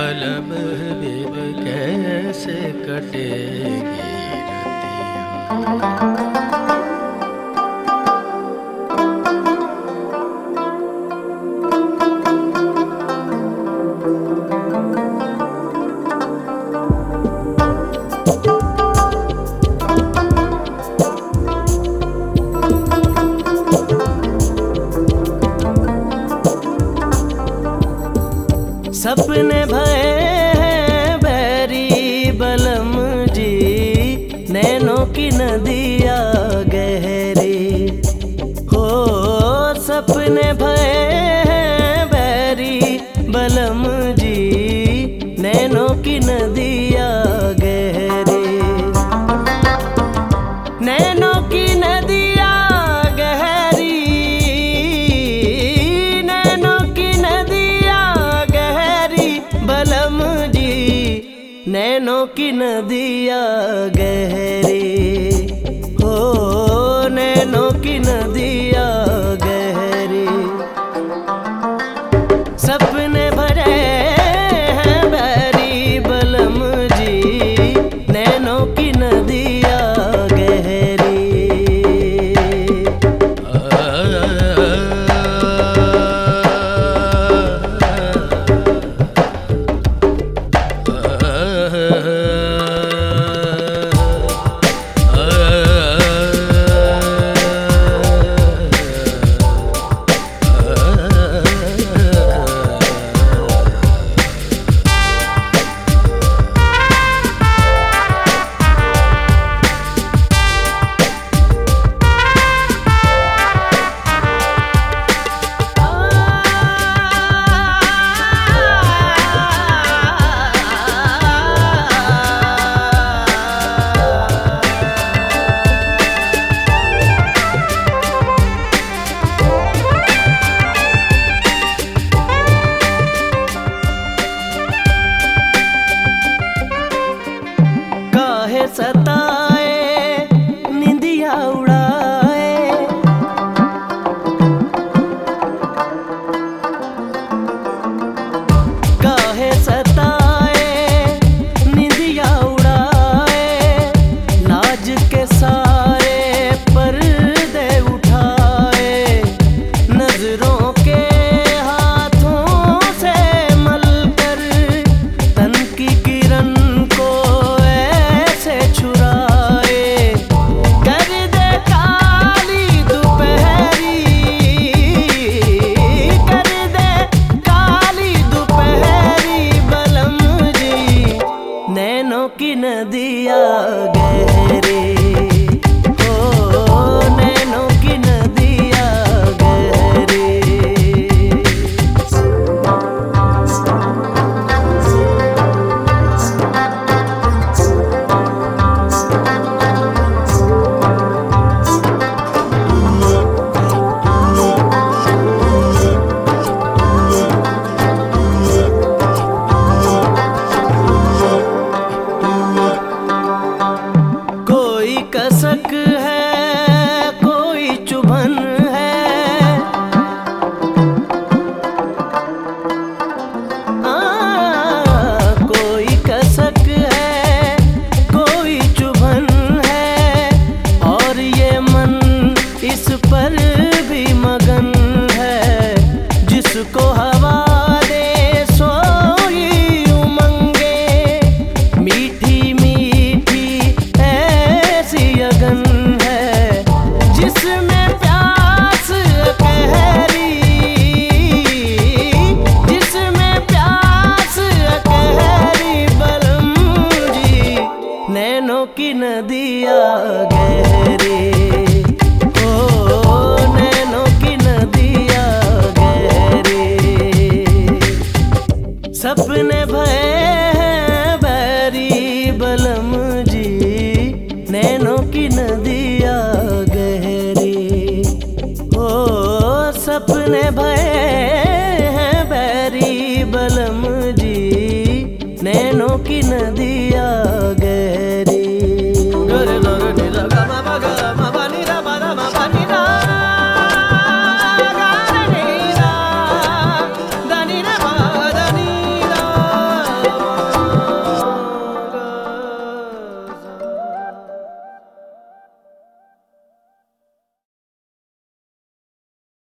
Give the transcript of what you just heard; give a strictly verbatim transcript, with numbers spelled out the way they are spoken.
बलम बिब कैसे कटेगी रतिया। सपने भये हैं बैरी बलम जी, नैनों की नदिया गहरी हो। सपने भये हैं बैरी बलम जी, नैनों की नदिया गहरी। नैनों की नदिया गहरी, नैनों की नदिया बलम जी, नैनों की नदिया गहरी हो। नैनों की नदिया गहरी। सपने भरे हैं बैरी बलम जी, नैनों की नदिया गहरी। सताए निंदिया उड़ाए, काहे सताए निंदिया उड़ाए। लाज के सारे पर्दे उठाए, नजरों के हाथों से मलकर तन की किरण को छुराए। कर दे काली दोपहरी, कर दे काली दोपहरी बलम जी, नैनों की नदिया गहरी हो। नैनों की नदिया गहरी। कसक है कोई चुभन है, आ, कोई कसक है कोई चुभन है। और ये मन इस पर भी मगन है, जिसको हवा दे सोई उमंगे। मीठी मीठी लगन है, जिसमें प्यास कहरी, जिसमें प्यास कहरी बलम जी, नैनों की नदिया गहरी हो। नैनों की नदिया गहरी। सपने भये हैं बैरी बलम जी, नैनों की नदिया गहरी हो। सपने भये